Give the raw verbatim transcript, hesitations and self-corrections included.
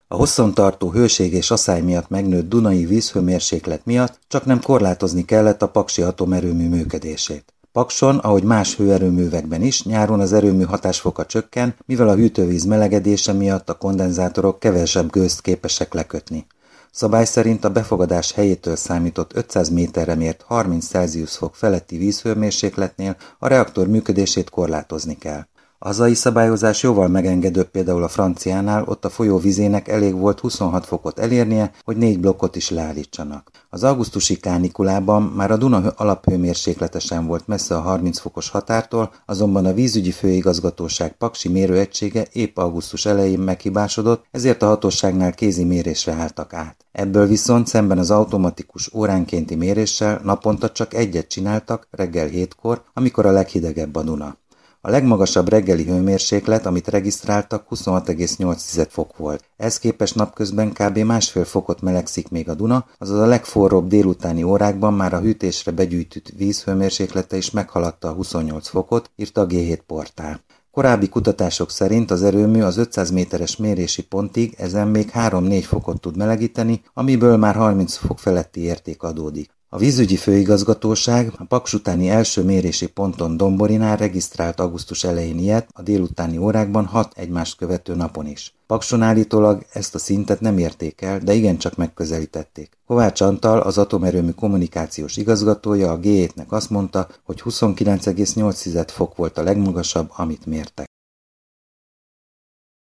A hosszantartó hőség és aszály miatt megnőtt dunai vízhőmérséklet miatt csaknem korlátozni kellett a paksi atomerőmű működését. Pakson, ahogy más hőerőművekben is, nyáron az erőmű hatásfoka csökken, mivel a hűtővíz melegedése miatt a kondenzátorok kevesebb gőzt képesek lekötni. Szabály szerint a befogadás helyétől számított ötszáz méterre mért harminc Celsius fok feletti vízhőmérsékletnél a reaktor működését korlátozni kell. A hazai szabályozás jóval megengedőbb, például a franciánál, ott a folyó vizének elég volt huszonhat fokot elérnie, hogy négy blokkot is leállítsanak. Az augusztusi kánikulában már a Duna alaphőmérséklete sem volt messze a harminc fokos határtól, azonban a vízügyi főigazgatóság paksi mérőegysége épp augusztus elején meghibásodott, ezért a hatóságnál kézi mérésre álltak át. Ebből viszont szemben az automatikus óránkénti méréssel naponta csak egyet csináltak, reggel hétkor, amikor a leghidegebb a Duna. A legmagasabb reggeli hőmérséklet, amit regisztráltak, huszonhat egész nyolc fok volt. Ehhez képest napközben kb. Másfél fokot melegszik még a Duna, azaz a legforróbb délutáni órákban már a hűtésre begyűjtött víz hőmérséklete is meghaladta a huszonnyolc fokot, írta a gé hét portál. Korábbi kutatások szerint az erőmű az ötszáz méteres mérési pontig ezen még három-négy fokot tud melegíteni, amiből már harminc fok feletti érték adódik. A vízügyi főigazgatóság a Paks utáni első mérési ponton Domborinál regisztrált augusztus elején ilyet, a délutáni órákban hat egymást követő napon is. Pakson állítólag ezt a szintet nem érték el, de igencsak megközelítették. Kovács Antal, az atomerőmű kommunikációs igazgatója a gé hétnek azt mondta, hogy huszonkilenc egész nyolc fok volt a legmagasabb, amit mértek.